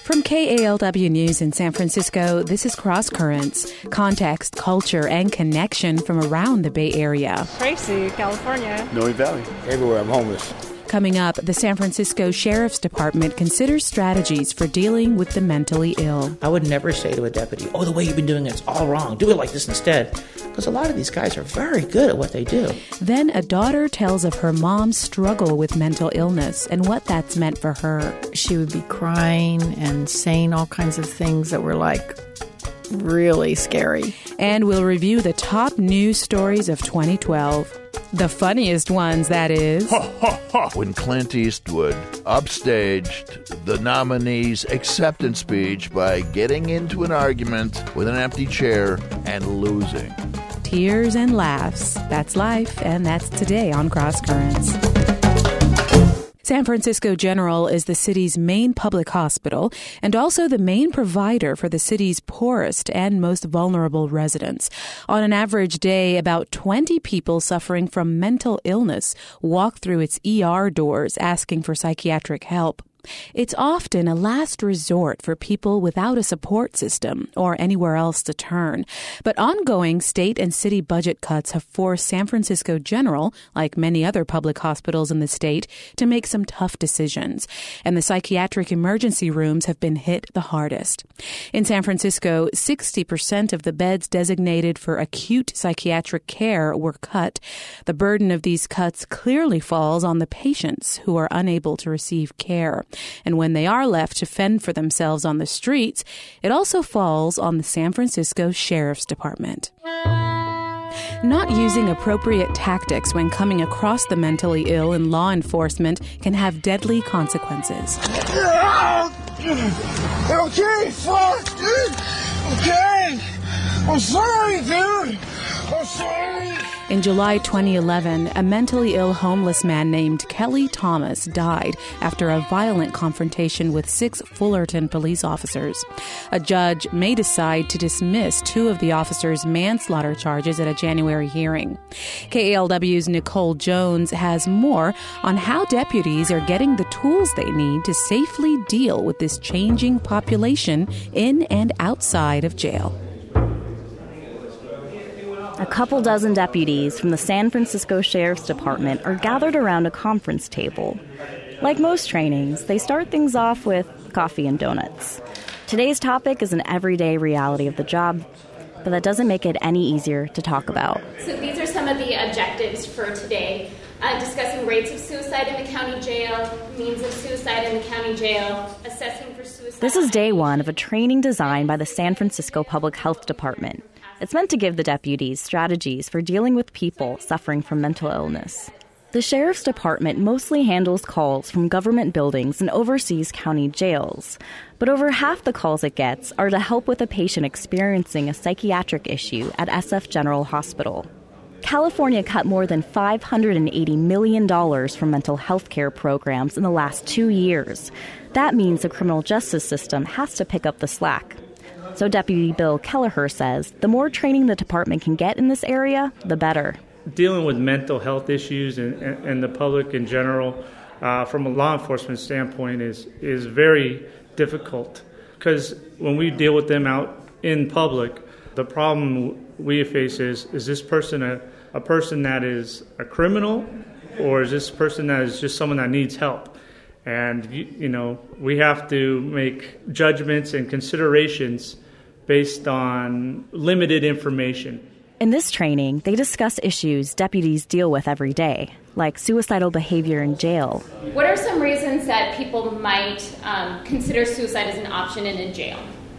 From KALW News in San Francisco, this is Cross Currents, context, culture, and connection from around the Bay Area. Tracy, California. Noe Valley. Everywhere I'm homeless. Coming up, the San Francisco Sheriff's Department considers strategies for dealing with the mentally ill. I would never say to a deputy, the way you've been doing it's all wrong. Do it like this instead. Because a lot of these guys are very good at what they do. Then a daughter tells of her mom's struggle with mental illness and what that's meant for her. She would be crying and saying all kinds of things that were really scary. And we'll review the top news stories of 2012. The funniest ones, that is. When Clint Eastwood upstaged the nominee's acceptance speech by getting into an argument with an empty chair and losing. Tears and laughs. That's life, and that's today on Cross Currents. San Francisco General is the city's main public hospital and also the main provider for the city's poorest and most vulnerable residents. On an average day, about 20 people suffering from mental illness walk through its ER doors asking for psychiatric help. It's often a last resort for people without a support system or anywhere else to turn. But ongoing state and city budget cuts have forced San Francisco General, like many other public hospitals in the state, to make some tough decisions. And the psychiatric emergency rooms have been hit the hardest. In San Francisco, 60% of the beds designated for acute psychiatric care were cut. The burden of these cuts clearly falls on the patients who are unable to receive care. And when they are left to fend for themselves on the streets, it also falls on the San Francisco Sheriff's Department. Not using appropriate tactics when coming across the mentally ill in law enforcement can have deadly consequences. Okay, fuck, dude. Okay. I'm sorry, dude. I'm sorry. In July 2011, a mentally ill homeless man named Kelly Thomas died after a violent confrontation with 6 Fullerton police officers. A judge may decide to dismiss 2 of the officers' manslaughter charges at a January hearing. KALW's Nicole Jones has more on how deputies are getting the tools they need to safely deal with this changing population in and outside of jail. A couple dozen deputies from the San Francisco Sheriff's Department are gathered around a conference table. Like most trainings, they start things off with coffee and donuts. Today's topic is an everyday reality of the job, but that doesn't make it any easier to talk about. So these are some of the objectives for today. Discussing rates of suicide in the county jail, means of suicide in the county jail, assessing for suicide. This is day 1 of a training designed by the San Francisco Public Health Department. It's meant to give the deputies strategies for dealing with people suffering from mental illness. The Sheriff's Department mostly handles calls from government buildings and oversees county jails, but over half the calls it gets are to help with a patient experiencing a psychiatric issue at SF General Hospital. California cut more than $580 million from mental health care programs in the last 2 years. That means the criminal justice system has to pick up the slack. So Deputy Bill Kelleher says the more training the department can get in this area, the better. Dealing with mental health issues and the public in general, from a law enforcement standpoint, is very difficult. Because when we deal with them out in public, the problem we face is this person a person that is a criminal, or is this person that is just someone that needs help? And, we have to make judgments and considerations based on limited information. In this training, they discuss issues deputies deal with every day, like suicidal behavior in jail. What are some reasons that people might consider suicide as an option in a jail?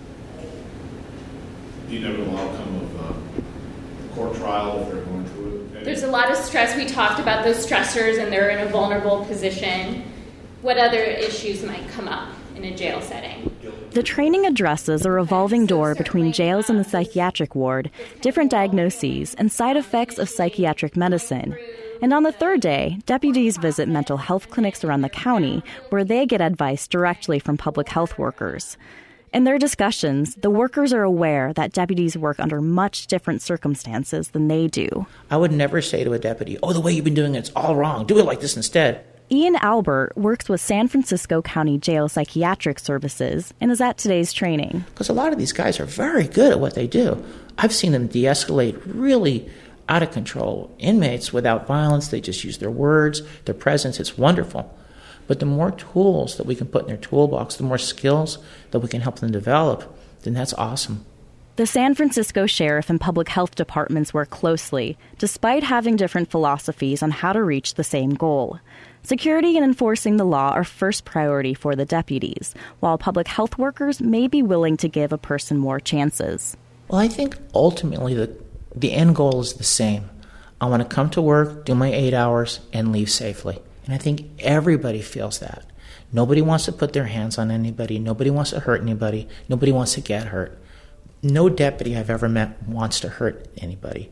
Do you know the outcome of a court trial if they're going through it? There's a lot of stress. We talked about those stressors and they're in a vulnerable position. What other issues might come up in a jail setting? The training addresses a revolving door between jails and the psychiatric ward, different diagnoses, and side effects of psychiatric medicine. And on the 3rd day, deputies visit mental health clinics around the county where they get advice directly from public health workers. In their discussions, the workers are aware that deputies work under much different circumstances than they do. I would never say to a deputy, the way you've been doing it's all wrong. Do it like this instead. Ian Albert works with San Francisco County Jail Psychiatric Services and is at today's training. Because a lot of these guys are very good at what they do. I've seen them de-escalate really out of control inmates without violence. They just use their words, their presence. It's wonderful. But the more tools that we can put in their toolbox, the more skills that we can help them develop, then that's awesome. The San Francisco Sheriff and Public Health Departments work closely, despite having different philosophies on how to reach the same goal. Security and enforcing the law are first priority for the deputies, while public health workers may be willing to give a person more chances. Well, I think ultimately the end goal is the same. I want to come to work, do my 8 hours, and leave safely. And I think everybody feels that. Nobody wants to put their hands on anybody. Nobody wants to hurt anybody. Nobody wants to get hurt. No deputy I've ever met wants to hurt anybody.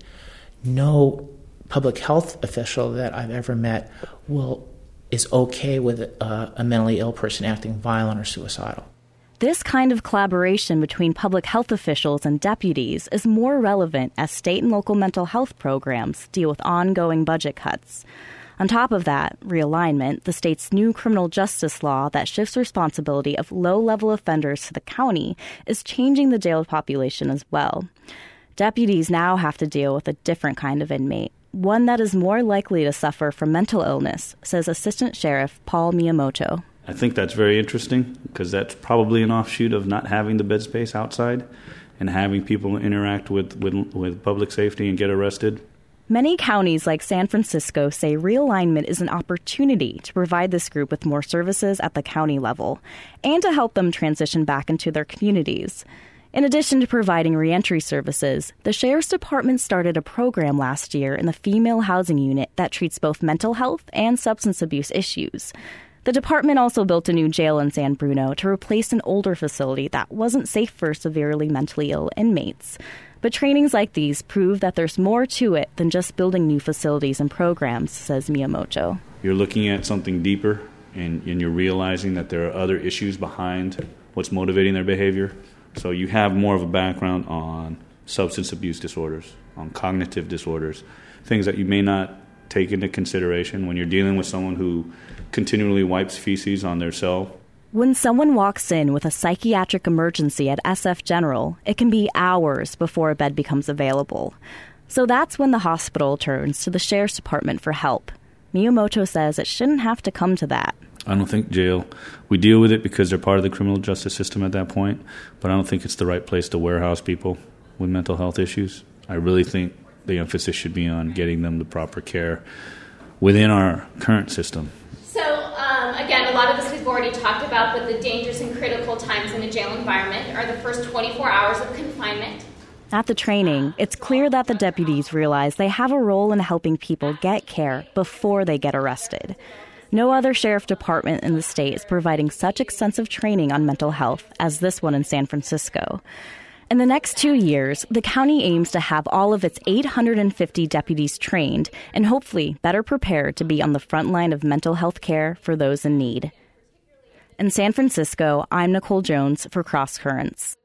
No public health official that I've ever met is okay with a mentally ill person acting violent or suicidal. This kind of collaboration between public health officials and deputies is more relevant as state and local mental health programs deal with ongoing budget cuts. On top of that, realignment, the state's new criminal justice law that shifts responsibility of low-level offenders to the county, is changing the jail population as well. Deputies now have to deal with a different kind of inmate, one that is more likely to suffer from mental illness, says Assistant Sheriff Paul Miyamoto. I think that's very interesting because that's probably an offshoot of not having the bed space outside and having people interact with public safety and get arrested. Many counties like San Francisco say realignment is an opportunity to provide this group with more services at the county level and to help them transition back into their communities. In addition to providing reentry services, the Sheriff's Department started a program last year in the female housing unit that treats both mental health and substance abuse issues. The department also built a new jail in San Bruno to replace an older facility that wasn't safe for severely mentally ill inmates. But trainings like these prove that there's more to it than just building new facilities and programs, says Miyamoto. You're looking at something deeper, and you're realizing that there are other issues behind what's motivating their behavior. So you have more of a background on substance abuse disorders, on cognitive disorders, things that you may not take into consideration when you're dealing with someone who continually wipes feces on their cell. When someone walks in with a psychiatric emergency at SF General, it can be hours before a bed becomes available. So that's when the hospital turns to the Sheriff's Department for help. Miyamoto says it shouldn't have to come to that. I don't think jail, we deal with it because they're part of the criminal justice system at that point, but I don't think it's the right place to warehouse people with mental health issues. I really think the emphasis should be on getting them the proper care within our current system. So, again, a lot of this we've already talked about, but the dangerous and critical times in a jail environment are the first 24 hours of confinement. At the training, it's clear that the deputies realize they have a role in helping people get care before they get arrested. No other sheriff department in the state is providing such extensive training on mental health as this one in San Francisco. In the next 2 years, the county aims to have all of its 850 deputies trained and hopefully better prepared to be on the front line of mental health care for those in need. In San Francisco, I'm Nicole Jones for Cross Currents.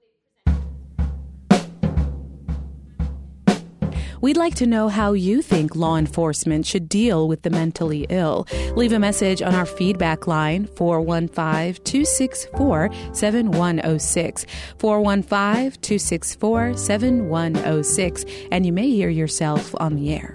We'd like to know how you think law enforcement should deal with the mentally ill. Leave a message on our feedback line, 415-264-7106, 415-264-7106, and you may hear yourself on the air.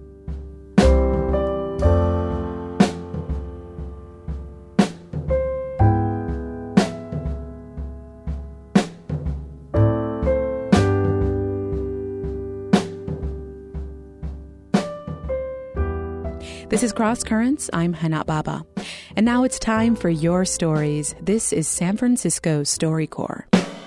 This is Cross Currents. I'm Hana Baba. And now it's time for your stories. This is San Francisco StoryCorps.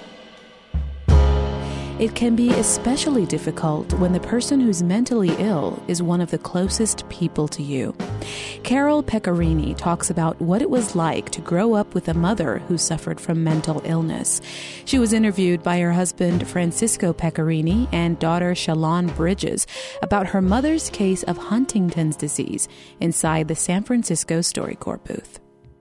It can be especially difficult when the person who's mentally ill is one of the closest people to you. Carol Pecorini talks about what it was like to grow up with a mother who suffered from mental illness. She was interviewed by her husband, Francisco Pecorini, and daughter, Shalon Bridges, about her mother's case of Huntington's disease inside the San Francisco StoryCorps booth.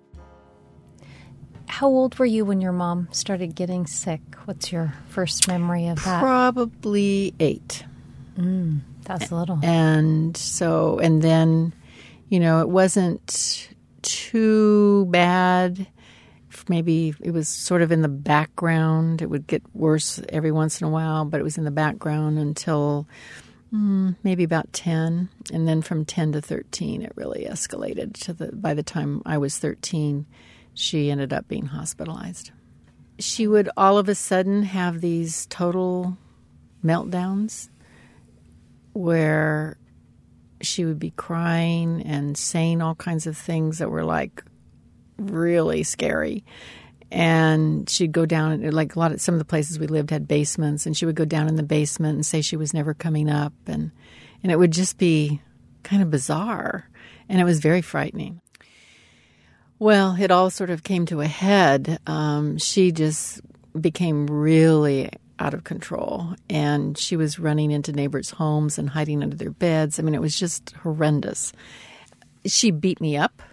How old were you when your mom started getting sick? What's your first memory of that? Probably 8. That's little. And then, it wasn't too bad. Maybe it was sort of in the background. It would get worse every once in a while, but it was in the background until maybe about 10. And then from 10 to 13, it really escalated. By the time I was 13, she ended up being hospitalized. She would all of a sudden have these total meltdowns where she would be crying and saying all kinds of things that were like really scary. And she'd go down, like some of the places we lived had basements, and she would go down in the basement and say she was never coming up. And it would just be kind of bizarre. And it was very frightening. Well, it all sort of came to a head. She just became really out of control, and she was running into neighbors' homes and hiding under their beds. I mean, it was just horrendous. She beat me up.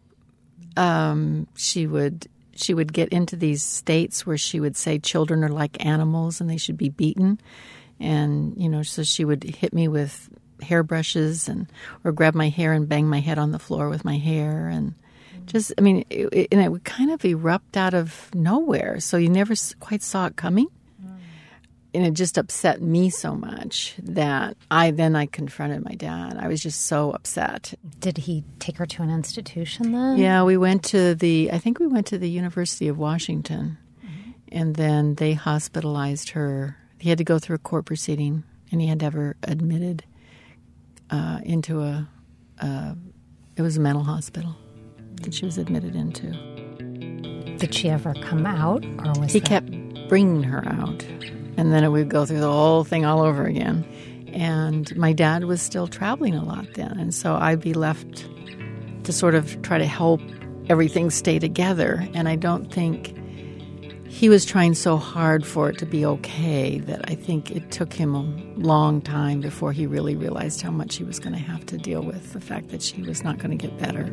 She would get into these states where she would say children are like animals and they should be beaten. And, so she would hit me with hairbrushes or grab my hair and bang my head on the floor with my hair. And it would kind of erupt out of nowhere. So you never quite saw it coming. And it just upset me so much that I confronted my dad. I was just so upset. Did he take her to an institution then? Yeah, we went to the University of Washington. Mm-hmm. And then they hospitalized her. He had to go through a court proceeding, and he had to have her admitted into it was a mental hospital that she was admitted into. Did she ever come out, or was he kept bringing her out? And then it would go through the whole thing all over again. And my dad was still traveling a lot then. And so I'd be left to sort of try to help everything stay together. And I don't think he was trying so hard for it to be okay that I think it took him a long time before he really realized how much he was going to have to deal with the fact that she was not going to get better.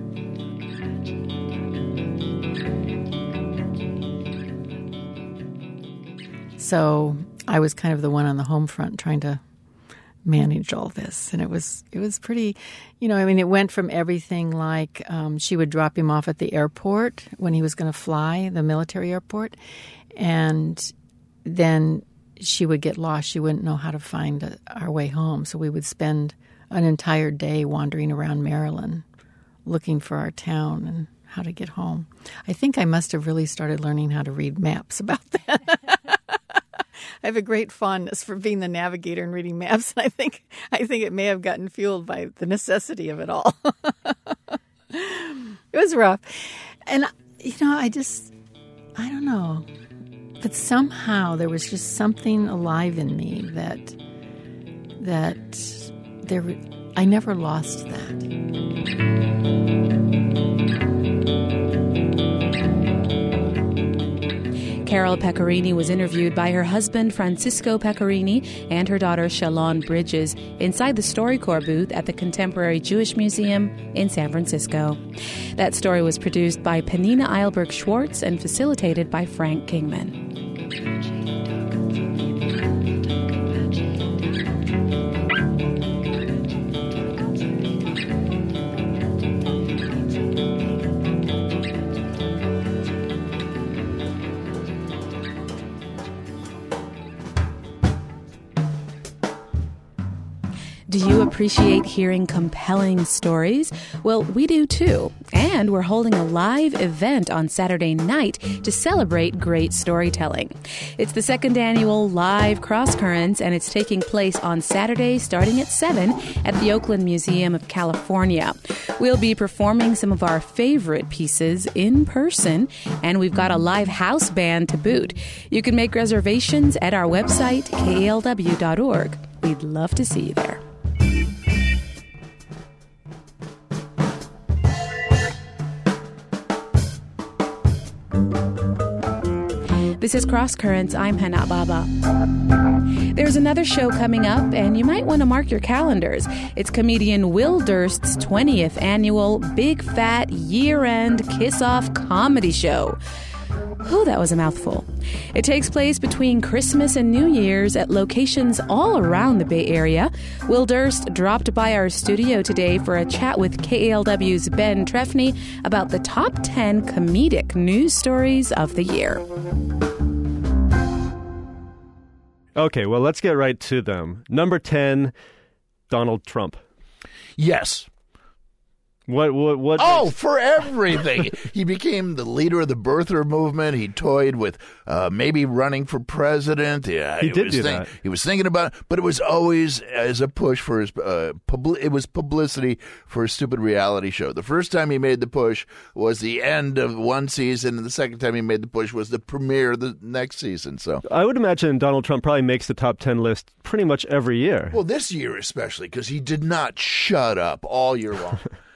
So I was kind of the one on the home front trying to manage all this. And it was pretty, it went from everything like she would drop him off at the airport when he was going to fly, the military airport. And then she would get lost. She wouldn't know how to find our way home. So we would spend an entire day wandering around Maryland looking for our town and how to get home. I think I must have really started learning how to read maps about that. I have a great fondness for being the navigator and reading maps, and I think it may have gotten fueled by the necessity of it all. It was rough. And, I don't know. But somehow there was just something alive in me I never lost that. Carol Pecorini was interviewed by her husband, Francisco Pecorini, and her daughter, Shalon Bridges, inside the StoryCorps booth at the Contemporary Jewish Museum in San Francisco. That story was produced by Penina Eilberg-Schwartz and facilitated by Frank Kingman. Do you appreciate hearing compelling stories? Well, we do too. And we're holding a live event on Saturday night to celebrate great storytelling. It's the second annual Live Cross Currents, and it's taking place on Saturday starting at 7 at the Oakland Museum of California. We'll be performing some of our favorite pieces in person, and we've got a live house band to boot. You can make reservations at our website, kalw.org. We'd love to see you there. This is Cross Currents. I'm Hana Baba. There's another show coming up, and you might want to mark your calendars. It's comedian Will Durst's 20th annual Big Fat Year-End Kiss-Off Comedy Show. Whew, that was a mouthful. It takes place between Christmas and New Year's at locations all around the Bay Area. Will Durst dropped by our studio today for a chat with KALW's Ben Trefny about the top 10 comedic news stories of the year. Okay, well, let's get right to them. Number 10, Donald Trump. Yes. What? Oh, for everything. He became the leader of the birther movement. He toyed with maybe running for president. Yeah, he did do that. He was thinking about it, but it was always as a push for his it was publicity for his stupid reality show. The first time he made the push was the end of one season, and the second time he made the push was the premiere of the next season. So I would imagine Donald Trump probably makes the top 10 list pretty much every year. Well, this year especially, because he did not shut up all year long.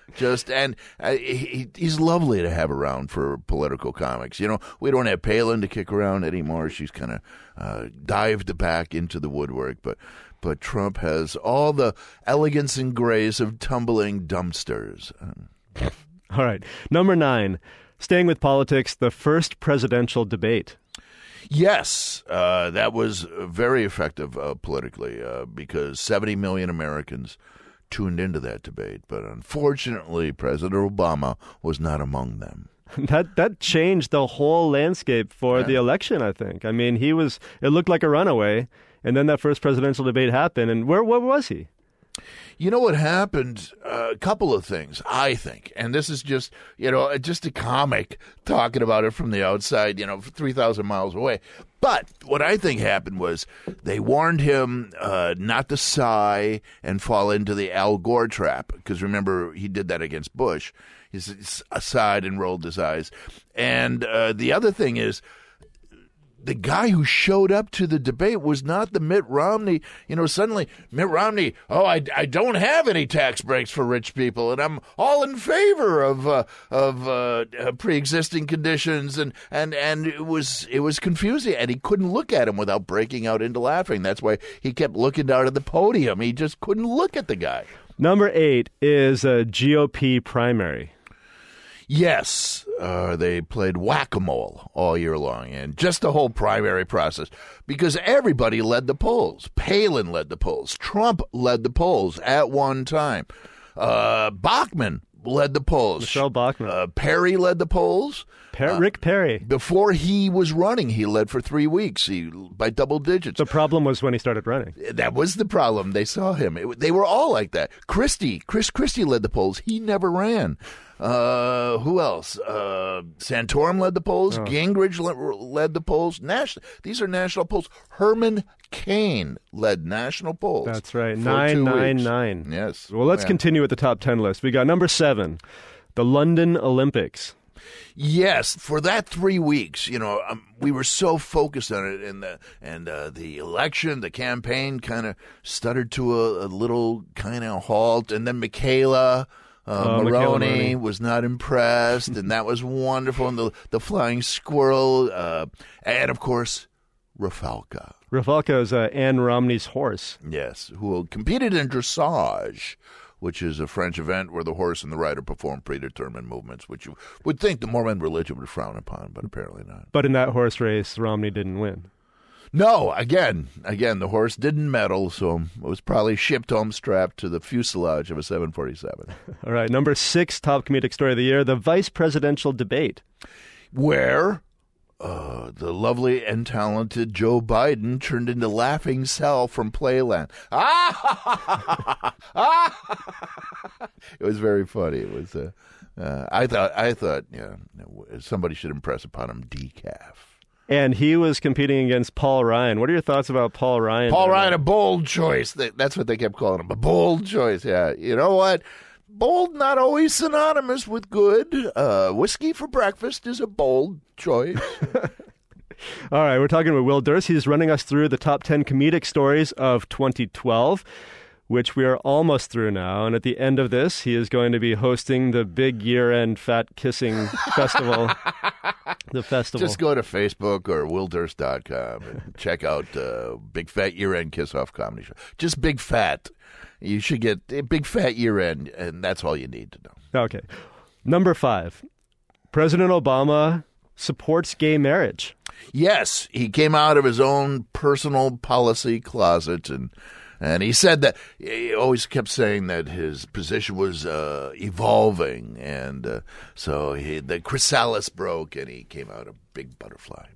He's lovely to have around for political comics. You know, we don't have Palin to kick around anymore. She's kind of dived back into the woodwork. But Trump has all the elegance and grace of tumbling dumpsters. All right. Number 9, staying with politics, the first presidential debate. Yes, that was very effective politically because 70 million Americans tuned into that debate, but unfortunately, President Obama was not among them. That changed the whole landscape for the election, I think. I mean, it looked like a runaway, and then that first presidential debate happened, and where was he? You know what happened? A couple of things, I think, and this is just a comic talking about it from the outside, 3,000 miles away. But what I think happened was they warned him not to sigh and fall into the Al Gore trap, because remember, he did that against Bush. He sighed and rolled his eyes. And the other thing is, the guy who showed up to the debate was not the Mitt Romney. Suddenly, Mitt Romney, I don't have any tax breaks for rich people, and I'm all in favor of pre-existing conditions, and it was confusing, and he couldn't look at him without breaking out into laughing. That's why he kept looking down at the podium. He just couldn't look at the guy. Number 8 is a GOP primary. Yes, they played whack-a-mole all year long, and just the whole primary process, because everybody led the polls. Palin led the polls. Trump led the polls at one time. Bachmann led the polls. Michelle Bachmann. Perry led the polls. Rick Perry. Before he was running, he led for 3 weeks by double digits. The problem was when he started running. That was the problem. They saw him. They were all like that. Chris Christie led the polls. He never ran. Who else? Santorum led the polls. Gingrich led the polls. These are national polls. Herman Cain led national polls. That's right. 999. Yes. Well, let's continue with the top 10 list. We got number 7, the London Olympics. Yes, for that 3 weeks, we were so focused on it, and the election, the campaign, kind of stuttered to a little kind of halt, and then Michaela Maroney was not impressed, and that was wonderful, and the flying squirrel, and of course, Rafalka. Rafalka is Anne Romney's horse. Yes, who competed in dressage, which is a French event where the horse and the rider perform predetermined movements, which you would think the Mormon religion would frown upon, but apparently not. But in that horse race, Romney didn't win. No, again, the horse didn't medal, so it was probably shipped home strapped to the fuselage of a 747. All right, number 6, top comedic story of the year, the vice presidential debate. Where the lovely and talented Joe Biden turned into Laughing Sal from Playland. It was very funny. It was. I thought, somebody should impress upon him decaf. And he was competing against Paul Ryan. What are your thoughts about Paul Ryan? Paul Ryan, a bold choice. That's what they kept calling him, a bold choice. Yeah, you know what? Bold, not always synonymous with good. Whiskey for breakfast is a bold choice. All right, we're talking with Will Durst. He's running us through the top 10 comedic stories of 2012, which we are almost through now. And at the end of this, he is going to be hosting the big year-end fat kissing festival. The festival. Just go to Facebook or willdurst.com and check out Big Fat Year-End Kiss-Off Comedy Show. Just Big Fat. You should get a Big Fat Year-End, and that's all you need to know. Okay. Number 5. President Obama supports gay marriage. Yes, he came out of his own personal policy closet, and he said that he always kept saying that his position was evolving, and so the chrysalis broke, and he came out a big butterfly.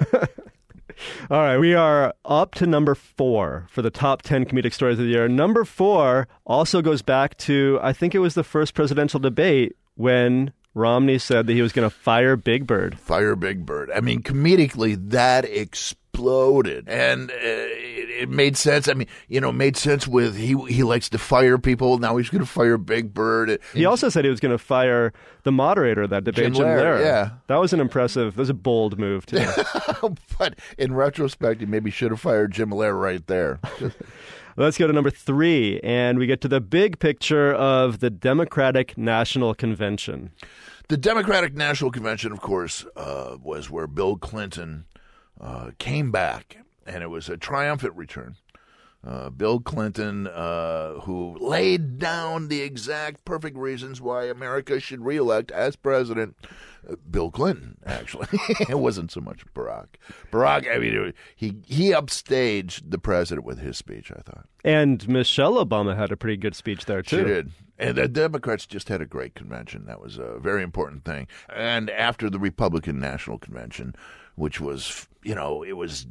All right, we are up to number 4 for the top 10 comedic stories of the year. Number 4 also goes back to, I think it was the first presidential debate when Romney said that he was going to fire Big Bird. Fire Big Bird. I mean, comedically, that exploded. And it made sense. I mean, made sense with he likes to fire people. Now he's going to fire Big Bird. He also said he was going to fire the moderator of that debate, Jim Lehrer. Yeah. That was that was a bold move, too. But in retrospect, he maybe should have fired Jim Lehrer right there. Let's go to number 3, and we get to the big picture of the Democratic National Convention. The Democratic National Convention, of course, was where Bill Clinton came back, and it was a triumphant return. Bill Clinton, who laid down the exact perfect reasons why America should reelect as president. Bill Clinton, actually. It wasn't so much Barack. Barack, I mean, he upstaged the president with his speech, I thought. And Michelle Obama had a pretty good speech there, too. She did. And the Democrats just had a great convention. That was a very important thing. And after the Republican National Convention, which was, it was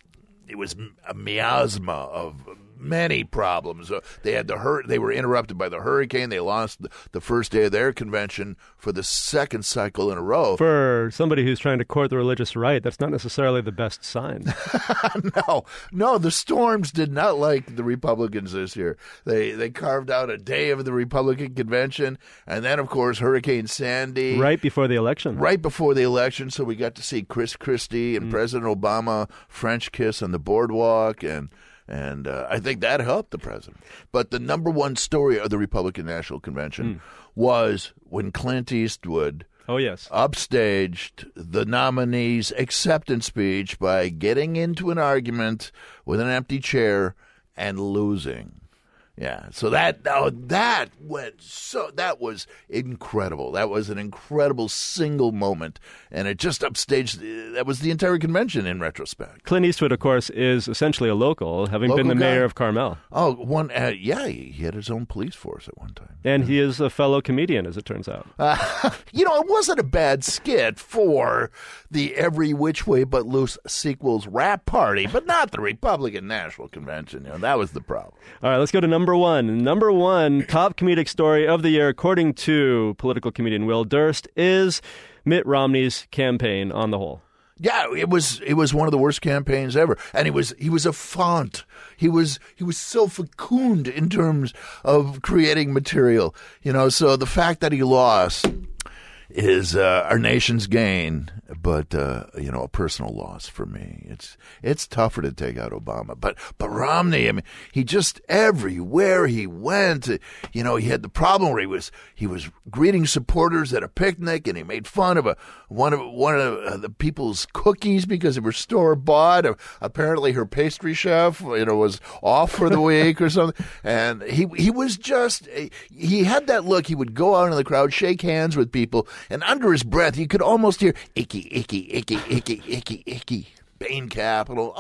a miasma of many problems. They had they were interrupted by the hurricane. They lost the first day of their convention for the second cycle in a row. For somebody who's trying to court the religious right, that's not necessarily the best sign. No, the storms did not like the Republicans this year. They carved out a day of the Republican convention, and then, of course, Hurricane Sandy. Right before the election. Right before the election, so we got to see Chris Christie and President Obama French kiss on the boardwalk, and I think that helped the president. But the number one story of the Republican National Convention was when Clint Eastwood upstaged the nominee's acceptance speech by getting into an argument with an empty chair and losing. Yeah, so that was incredible. That was an incredible single moment, and it just upstaged. That was the entire convention in retrospect. Clint Eastwood, of course, is essentially a local, having been the mayor of Carmel. Oh, he had his own police force at one time, and he is a fellow comedian, as it turns out. It wasn't a bad skit for the Every Which Way But Loose sequels rap party, but not the Republican National Convention. That was the problem. All right, let's go to number 1. Number 1 top comedic story of the year, according to political comedian Will Durst, is Mitt Romney's campaign on the whole. Yeah, it was one of the worst campaigns ever, and he was a font. He was so fecund in terms of creating material. So the fact that he lost is our nation's gain, but a personal loss for me. It's tougher to take out Obama, but Romney, I mean, he just everywhere he went, he had the problem where he was greeting supporters at a picnic, and he made fun of one of the people's cookies because they were store bought. Apparently, her pastry chef, was off for the week or something, and he was just he had that look. He would go out in the crowd, shake hands with people. And under his breath, you could almost hear, icky, icky, icky, icky, icky, icky, Bain Capital.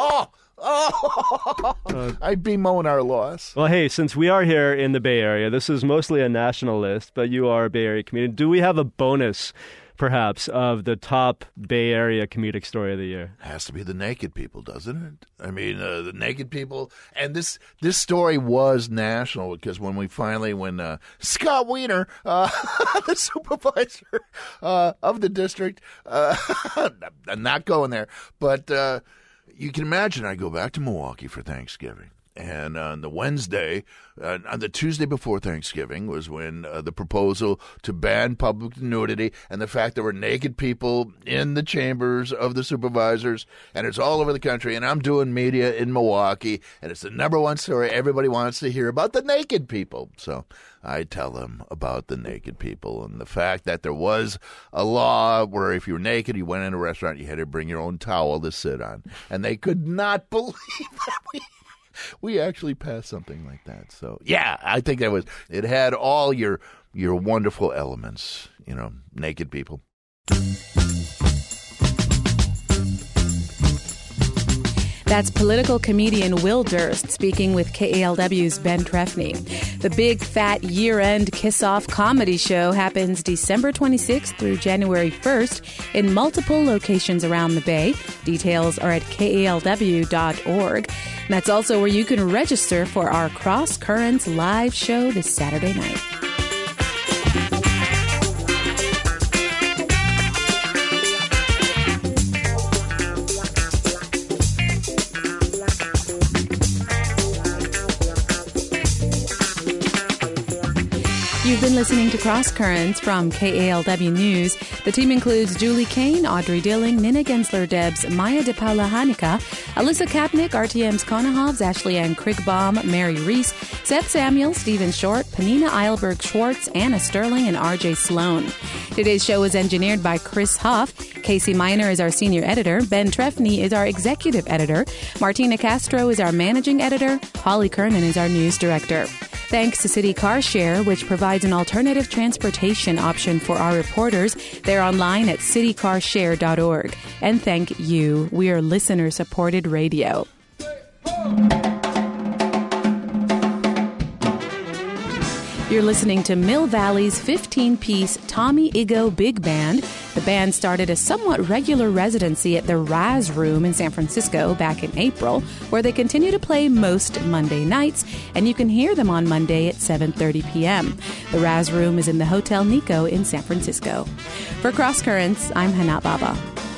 I'd be mowing our loss. Well, hey, since we are here in the Bay Area, this is mostly a national list, but you are a Bay Area comedian. Do we have a bonus, perhaps, of the top Bay Area comedic story of the year? Has to be the Naked People, doesn't it? I mean, the Naked People, and this story was national because when Scott Wiener, the supervisor of the district, I'm not going there, but you can imagine I go back to Milwaukee for Thanksgiving. And on the Wednesday, on the Tuesday before Thanksgiving was when the proposal to ban public nudity and the fact there were naked people in the chambers of the supervisors, and it's all over the country. And I'm doing media in Milwaukee, and it's the number one story. Everybody wants to hear about the naked people. So I tell them about the naked people and the fact that there was a law where if you were naked, you went in a restaurant, you had to bring your own towel to sit on. And they could not believe that we actually passed something like that. So, yeah, I think it had all your wonderful elements, naked people. That's political comedian Will Durst speaking with KALW's Ben Trefny. The Big Fat Year-End Kiss-Off comedy show happens December 26th through January 1st in multiple locations around the Bay. Details are at KALW.org. And that's also where you can register for our Cross Currents live show this Saturday night. You've been listening to Cross Currents from KALW News. The team includes Julie Kane, Audrey Dilling, Nina Gensler-Debs, Maya De Paula Hanika, Alyssa Kapnick, RTM's Konahovs, Ashley Ann Krigbaum, Mary Reese, Seth Samuel, Stephen Short, Panina Eilberg-Schwartz, Anna Sterling, and RJ Sloan. Today's show is engineered by Chris Hoff. Casey Miner is our senior editor. Ben Trefny is our executive editor. Martina Castro is our managing editor. Holly Kernan is our news director. Thanks to City Car Share, which provides an alternative transportation option for our reporters. They're online at citycarshare.org. And thank you. We are listener-supported radio. You're listening to Mill Valley's 15-piece Tommy Igo Big Band. The band started a somewhat regular residency at the Raz Room in San Francisco back in April, where they continue to play most Monday nights, and you can hear them on Monday at 7:30 p.m. The Raz Room is in the Hotel Nico in San Francisco. For Cross Currents, I'm Hana Baba.